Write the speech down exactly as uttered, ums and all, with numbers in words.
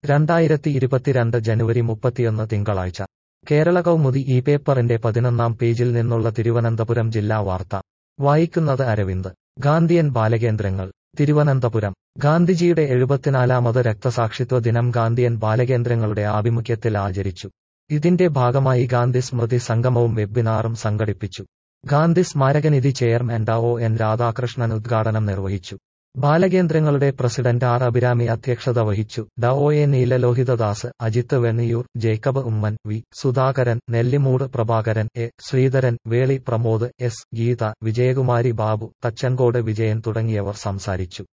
രണ്ടായിരത്തി ഇരുപത്തിരണ്ട് ജനുവരി മുപ്പത്തിയൊന്ന് തിങ്കളാഴ്ച കേരള കൗമുദി ഈ പേപ്പറിന്റെ പതിനൊന്നാം പേജിൽ നിന്നുള്ള തിരുവനന്തപുരം ജില്ലാ വാർത്ത വായിക്കുന്നത് അരവിന്ദ്. ഗാന്ധിയൻ ബാലകേന്ദ്രങ്ങൾ തിരുവനന്തപുരം. ഗാന്ധിജിയുടെ എഴുപത്തിനാലാമത് രക്തസാക്ഷിത്വ ദിനം ഗാന്ധിയൻ ബാലകേന്ദ്രങ്ങളുടെ ആഭിമുഖ്യത്തിൽ ആചരിച്ചു. ഇതിന്റെ ഭാഗമായി ഗാന്ധി സ്മൃതി സംഗമവും വെബിനാറും സംഘടിപ്പിച്ചു. ഗാന്ധി സ്മാരകനിധി ചെയർമാൻ ഡ ഒ എൻ രാധാകൃഷ്ണൻ ഉദ്ഘാടനം നിർവഹിച്ചു. ബാലകേന്ദ്രങ്ങളുടെ പ്രസിഡന്റ് ആർ അഭിരാമി അധ്യക്ഷത വഹിച്ചു. ഡ ഒ A Neelalohithadas, Ajith Venniyoor, Jacob Oommen, V Sudhakaran, Nellimoodu Prabhakaran, A Sreedharan, Veli Pramod, S Geetha, Vijayakumari Babu, Thachankode Vijayan തുടങ്ങിയവർ സംസാരിച്ചു.